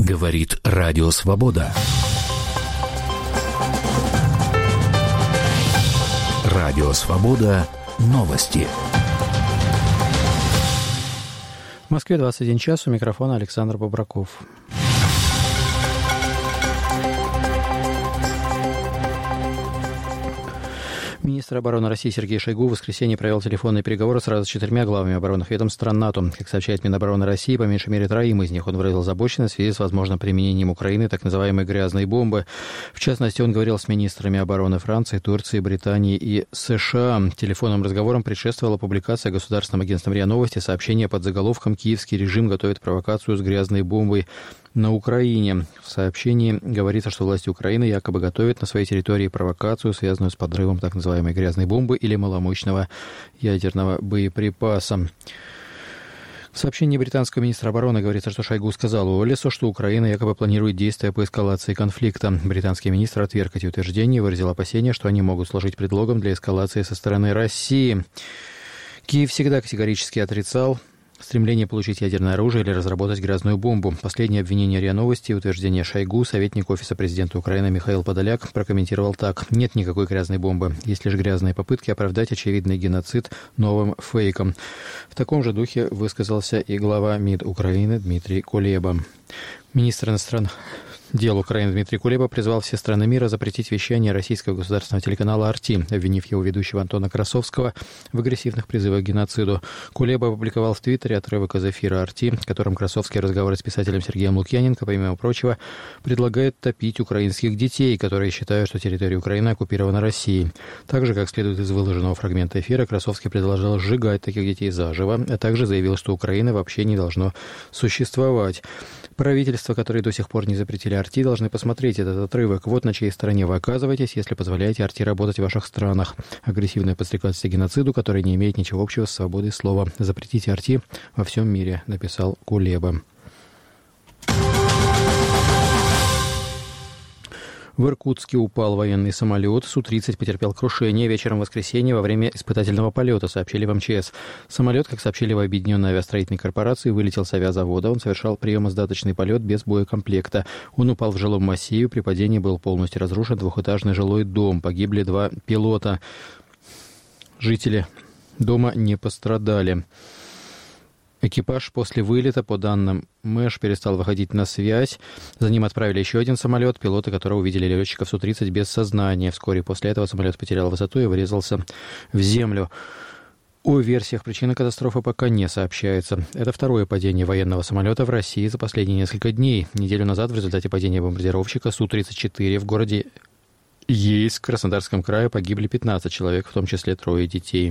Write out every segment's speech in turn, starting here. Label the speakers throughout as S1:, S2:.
S1: Говорит Радио Свобода. Радио Свобода. Новости.
S2: В Москве 21 час. У микрофона Александр Бобраков. Министр обороны России Сергей Шойгу в воскресенье провел телефонные переговоры сразу с 4 главами оборонных ведомств стран НАТО. Как сообщает Минобороны России, по меньшей мере 3 из них он выразил озабоченность в связи с возможным применением Украины так называемой грязной бомбы. В частности, он говорил с министрами обороны Франции, Турции, Британии и США. Телефонным разговорам предшествовала публикация государственным агентством РИА Новости сообщения под заголовком «Киевский режим готовит провокацию с грязной бомбой на Украине». В сообщении говорится, что власти Украины якобы готовят на своей территории провокацию, связанную с подрывом так называемой грязной бомбы или маломощного ядерного боеприпаса. В сообщении британского министра обороны говорится, что Шойгу сказал Уоллесу, что Украина якобы планирует действия по эскалации конфликта. Британский министр отверг эти утверждения и выразил опасения, что они могут служить предлогом для эскалации со стороны России. Киев всегда категорически отрицал стремление получить ядерное оружие или разработать грязную бомбу. Последнее обвинение РИА Новости и утверждение Шойгу советник Офиса президента Украины Михаил Подоляк прокомментировал так. Нет никакой грязной бомбы. Есть лишь грязные попытки оправдать очевидный геноцид новым фейком. В таком же духе высказался и глава МИД Украины Дмитрий Кулеба. Министр иностранных дел Украины Дмитрий Кулеба призвал все страны мира запретить вещание российского государственного телеканала «Арти», обвинив его ведущего Антона Красовского в агрессивных призывах к геноциду. Кулеба опубликовал в Твиттере отрывок из эфира «Арти», в котором Красовский разговаривает с писателем Сергеем Лукьяненко, помимо прочего, предлагает топить украинских детей, которые считают, что территория Украины оккупирована Россией. Также, как следует из выложенного фрагмента эфира, Красовский предложил сжигать таких детей заживо, а также заявил, что Украины вообще не должно существовать. Правительства, которые до сих пор не запретили «Арти», должны посмотреть этот отрывок. Вот на чьей стороне вы оказываетесь, если позволяете «Арти» работать в ваших странах. Агрессивное подстрекательство к геноциду, которое не имеет ничего общего с свободой слова. Запретите «Арти» во всем мире, написал Кулеба. В Иркутске упал военный самолет. Су-30 потерпел крушение вечером в воскресенье во время испытательного полета, сообщили в МЧС. Самолет, как сообщили в Объединенной авиастроительной корпорации, вылетел с авиазавода. Он совершал приемо-сдаточный полет без боекомплекта. Он упал в жилом массиве. При падении был полностью разрушен двухэтажный жилой дом. Погибли 2 пилота. Жители дома не пострадали. Экипаж после вылета, по данным МЭШ, перестал выходить на связь. За ним отправили еще один самолет, пилоты которого увидели летчиков Су-30 без сознания. Вскоре после этого самолет потерял высоту и врезался в землю. О версиях причины катастрофы пока не сообщается. Это второе падение военного самолета в России за последние несколько дней. Неделю назад в результате падения бомбардировщика Су-34 в городе Ейск в Краснодарском крае погибли 15 человек, в том числе 3 детей.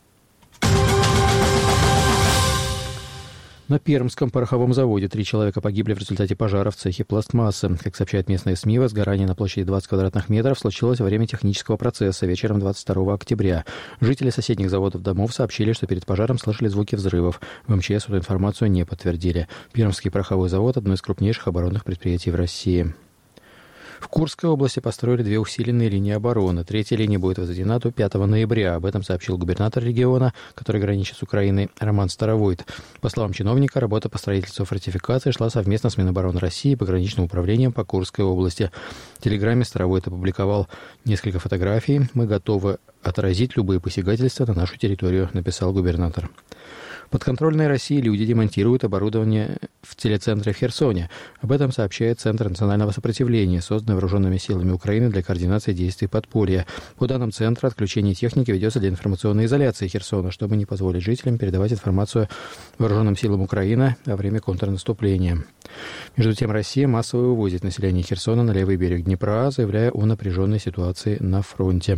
S2: На Пермском пороховом заводе 3 человека погибли в результате пожара в цехе пластмассы. Как сообщают местные СМИ, возгорание на площади 20 квадратных метров случилось во время технического процесса вечером 22 октября. Жители соседних заводов домов сообщили, что перед пожаром слышали звуки взрывов. В МЧС эту информацию не подтвердили. Пермский пороховой завод – одно из крупнейших оборонных предприятий в России. В Курской области построили 2 усиленные линии обороны. 3-я линия будет возведена до 5 ноября. Об этом сообщил губернатор региона, который граничит с Украиной, Роман Старовойт. По словам чиновника, работа по строительству фортификации шла совместно с Минобороны России и пограничным управлением по Курской области. В Телеграме Старовойт опубликовал несколько фотографий. «Мы готовы отразить любые посягательства на нашу территорию», написал губернатор. Подконтрольной России люди демонтируют оборудование в телецентре в Херсоне. Об этом сообщает Центр национального сопротивления, созданный вооруженными силами Украины для координации действий подполья. По данным Центра, отключение техники ведется для информационной изоляции Херсона, чтобы не позволить жителям передавать информацию вооруженным силам Украины во время контрнаступления. Между тем, Россия массово вывозит население Херсона на левый берег Днепра, заявляя о напряженной ситуации на фронте.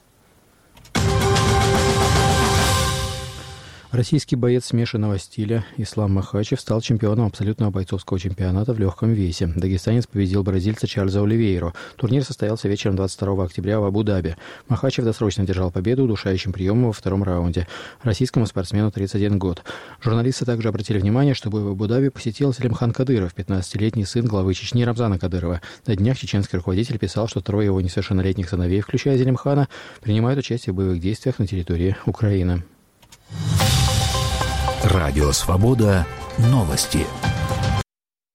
S2: Российский боец смешанного стиля Ислам Махачев стал чемпионом абсолютного бойцовского чемпионата в легком весе. Дагестанец победил бразильца Чарльза Оливейру. Турнир состоялся вечером 22 октября в Абу-Даби. Махачев досрочно держал победу удушающим приемом во втором раунде. Российскому спортсмену 31 год. Журналисты также обратили внимание, что бой в Абу-Даби посетил Селимхан Кадыров, 15-летний сын главы Чечни Рамзана Кадырова. На днях чеченский руководитель писал, что 3 его несовершеннолетних сыновей, включая Зелимхана, принимают участие в боевых действиях на территории Украины.
S1: Радио Свобода. Новости.